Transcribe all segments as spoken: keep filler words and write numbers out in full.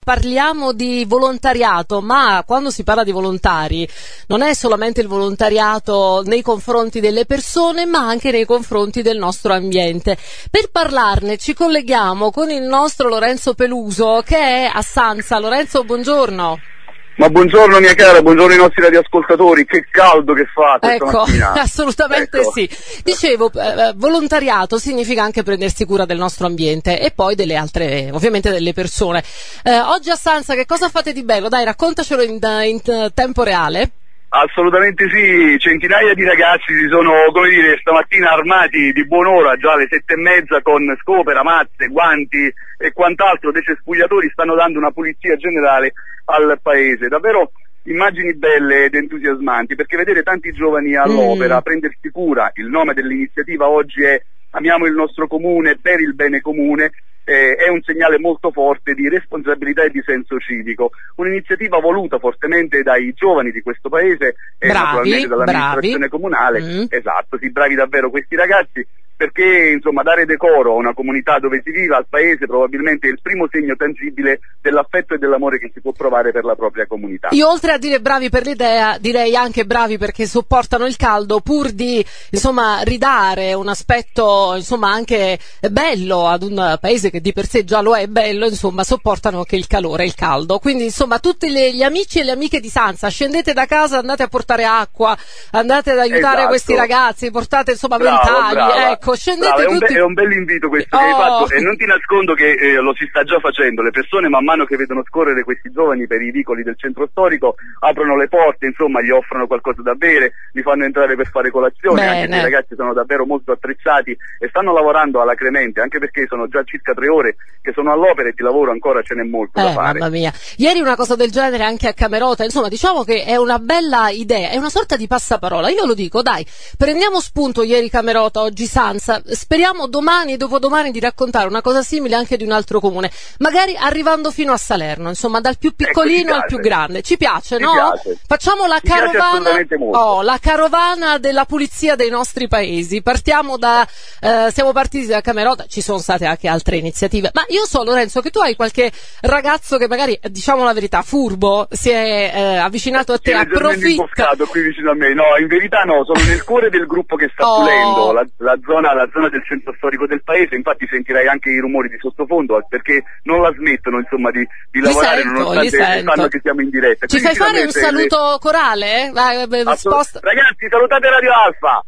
Parliamo di volontariato, ma quando si parla di volontari non è solamente il volontariato nei confronti delle persone, ma anche nei confronti del nostro ambiente. Per parlarne ci colleghiamo con il nostro Lorenzo Peluso, che è a Sanza. Lorenzo, buongiorno. Ma buongiorno mia cara, buongiorno ai nostri radioascoltatori, che caldo che fa questa ecco, mattina. Assolutamente ecco. Sì. Dicevo, eh, volontariato significa anche prendersi cura del nostro ambiente e poi delle altre, ovviamente delle persone. Eh, oggi a Sanza che cosa fate di bello? Dai, raccontacelo in, in tempo reale. Assolutamente sì, centinaia di ragazzi si sono, come dire, stamattina armati di buon'ora, già alle sette e mezza, con scopera, mazze, guanti e quant'altro, dei cespugliatori, stanno dando una pulizia generale al paese. Davvero immagini belle ed entusiasmanti, perché vedere tanti giovani all'opera, mm. prendersi cura, il nome dell'iniziativa oggi è Amiamo il nostro comune per il bene comune, eh, è un segnale molto forte di responsabilità e di senso civico, un'iniziativa voluta fortemente dai giovani di questo paese e bravi, naturalmente dall'amministrazione bravi. comunale. Mm. Esatto, sì, bravi davvero questi ragazzi, perché insomma dare decoro a una comunità dove si vive, al paese, probabilmente è il primo segno tangibile dell'affetto e dell'amore che si può provare per la propria comunità. Io oltre a dire bravi per l'idea, direi anche bravi perché sopportano il caldo pur di insomma ridare un aspetto insomma anche bello ad un paese che di per sé già lo è bello, insomma sopportano anche il calore e il caldo. Quindi insomma tutti le, gli amici e le amiche di Sanza, scendete da casa, andate a portare acqua, andate ad aiutare esatto. questi ragazzi, portate insomma brava, ventagli, brava. ecco. Scendete Brava, è, un tutti... be- è un bel invito questo oh. che hai fatto, e non ti nascondo che eh, lo si sta già facendo. Le persone man mano che vedono scorrere questi giovani per i vicoli del centro storico aprono le porte, insomma gli offrono qualcosa da bere, li fanno entrare per fare colazione. Bene. Anche se i ragazzi sono davvero molto attrezzati e stanno lavorando alacremente, anche perché sono già circa tre ore che sono all'opera e di lavoro ancora ce n'è molto eh, da fare. Mamma mia, ieri una cosa del genere anche a Camerota, insomma diciamo che è una bella idea, è una sorta di passaparola. Io lo dico, dai, prendiamo spunto ieri Camerota, oggi Sanza, speriamo domani e dopodomani di raccontare una cosa simile anche di un altro comune, magari arrivando fino a Salerno, insomma dal più piccolino ecco, al più grande. Ci piace, ci no? Piace. Facciamo la ci carovana, oh, la carovana della pulizia dei nostri paesi. Partiamo da, eh, siamo partiti da Camerota, ci sono state anche altre iniziative, ma io so Lorenzo che tu hai qualche ragazzo che magari, diciamo la verità, furbo, si è eh, avvicinato a te, approfitta. Qui vicino a me, no, in verità no, sono nel cuore del gruppo che sta oh. pulendo la, la zona, la zona del centro storico del paese. Infatti sentirai anche i rumori di sottofondo, perché non la smettono insomma di, di lavorare sento, nonostante sanno che siamo in diretta. Ci Quindi fai fare un saluto le... corale? Vai, Assolut- ragazzi, salutate Radio Alfa.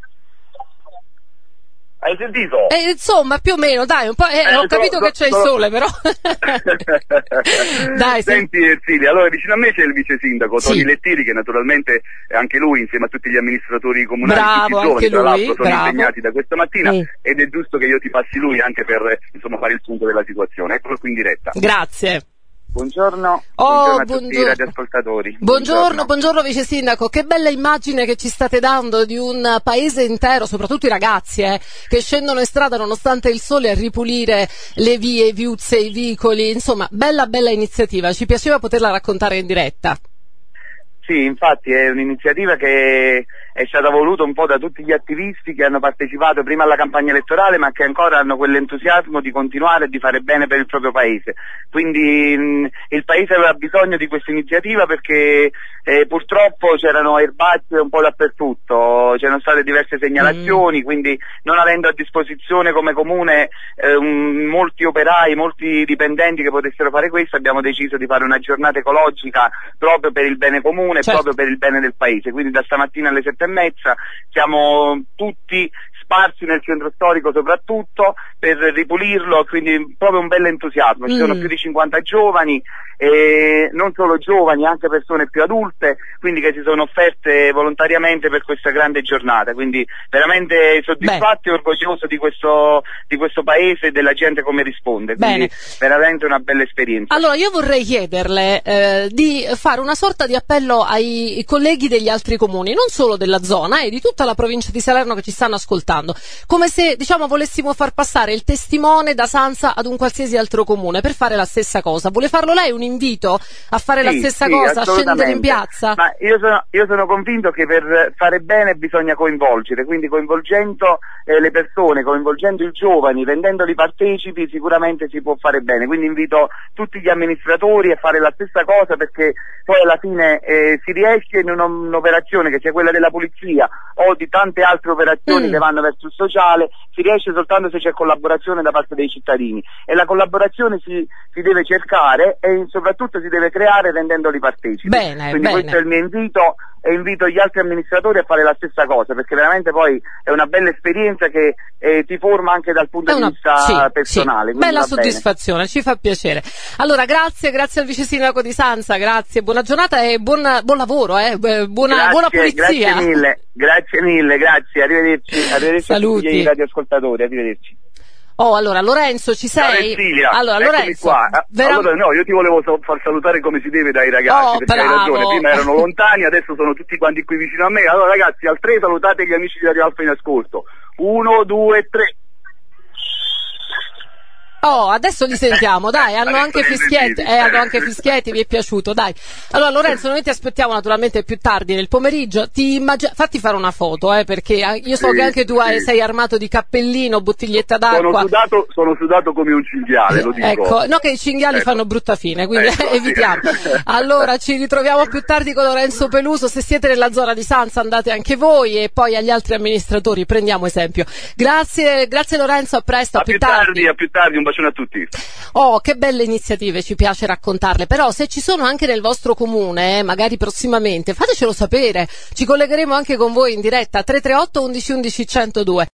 Hai sentito? Eh, insomma, più o meno, dai, un po', eh, eh, ho capito so, che c'è so, il sole, però. Dai, senti Ersilia, allora vicino a me c'è il vice sindaco sì. Toni Lettiri, che naturalmente anche lui insieme a tutti gli amministratori comunali, bravo, tutti giovani, tra lui, l'altro sono bravo. impegnati da questa mattina mm. ed è giusto che io ti passi lui anche per insomma fare il punto della situazione. Eccolo qui in diretta. Grazie. Buongiorno, oh, buongiorno a tutti i radioascoltatori. Buongiorno, buongiorno, buongiorno vice sindaco, che bella immagine che ci state dando di un paese intero, soprattutto i ragazzi eh, che scendono in strada nonostante il sole a ripulire le vie, i viuzze, i vicoli, insomma bella bella iniziativa, ci piaceva poterla raccontare in diretta. Sì, infatti è un'iniziativa che è stata voluta un po' da tutti gli attivisti che hanno partecipato prima alla campagna elettorale, ma che ancora hanno quell'entusiasmo di continuare e di fare bene per il proprio paese. Quindi mh, il paese aveva bisogno di questa iniziativa perché eh, purtroppo c'erano erbacce un po' dappertutto, c'erano state diverse segnalazioni, mm. quindi non avendo a disposizione come comune eh, un, molti operai, molti dipendenti che potessero fare questo, abbiamo deciso di fare una giornata ecologica proprio per il bene comune, certo. proprio per il bene del paese. Quindi da stamattina alle sette e mezza siamo tutti sparsi nel centro storico soprattutto per ripulirlo, quindi proprio un bel entusiasmo. Ci mm. sono più di cinquanta giovani, e non solo giovani, anche persone più adulte, quindi che si sono offerte volontariamente per questa grande giornata. Quindi veramente soddisfatto Beh. e orgoglioso di questo, di questo paese e della gente come risponde. Quindi Bene. veramente una bella esperienza. Allora io vorrei chiederle eh, di fare una sorta di appello ai colleghi degli altri comuni, non solo della zona e di tutta la provincia di Salerno che ci stanno ascoltando. ascoltando, come se diciamo volessimo far passare il testimone da Sanza ad un qualsiasi altro comune per fare la stessa cosa. Vuole farlo lei un invito a fare sì, la stessa sì, cosa, a scendere in piazza? Ma io sono, io sono convinto che per fare bene bisogna coinvolgere, quindi coinvolgendo eh, le persone, coinvolgendo i giovani, rendendoli partecipi, sicuramente si può fare bene. Quindi invito tutti gli amministratori a fare la stessa cosa, perché poi alla fine eh, si riesce in un'operazione che sia quella della polizia o di tante altre operazioni mm. che vanno verso il sociale, si riesce soltanto se c'è collaborazione da parte dei cittadini, e la collaborazione si, si deve cercare e soprattutto si deve creare rendendoli partecipi. Bene, quindi bene. questo è il mio invito, e invito gli altri amministratori a fare la stessa cosa, perché veramente poi è una bella esperienza che eh, ti forma anche dal punto una, di vista sì, personale. Sì. Bella soddisfazione, bene. Ci fa piacere. Allora grazie, grazie al vice sindaco di Sanza, grazie, buona giornata e buon, buon lavoro, eh, buona, grazie, buona pulizia. Grazie mille, grazie mille, grazie, arrivederci, arrivederci Saluti. a tutti i radioascoltatori, arrivederci. Oh, allora Lorenzo, ci sei? Ciao, allora Lorenzo, qua. vera... allora no, io ti volevo far salutare come si deve dai ragazzi, oh, perché bravo. hai ragione, prima erano lontani, adesso sono tutti quanti qui vicino a me. Allora ragazzi, al tre salutate gli amici di Radio Alfa in ascolto. Uno, due, tre. Oh, adesso li sentiamo, dai, hanno anche fischietti, eh, hanno anche fischietti, mi è piaciuto, dai. Allora Lorenzo, noi ti aspettiamo naturalmente più tardi nel pomeriggio, ti immag... fatti fare una foto, eh, perché io so sì, che anche tu hai, sì. sei armato di cappellino, bottiglietta d'acqua. Sono sudato, sono sudato come un cinghiale, lo dico. Ecco, no che i cinghiali ecco. fanno brutta fine, quindi ecco, evitiamo. Sì. Allora ci ritroviamo più tardi con Lorenzo Peluso, se siete nella zona di Sanza andate anche voi, e poi agli altri amministratori prendiamo esempio. Grazie, grazie Lorenzo, a presto, a, a più, più tardi. tardi. A più tardi, un bacione a tutti. Oh, che belle iniziative, ci piace raccontarle, però se ci sono anche nel vostro comune, eh, magari prossimamente, fatecelo sapere, ci collegheremo anche con voi in diretta, tre tre otto undici undici centodue.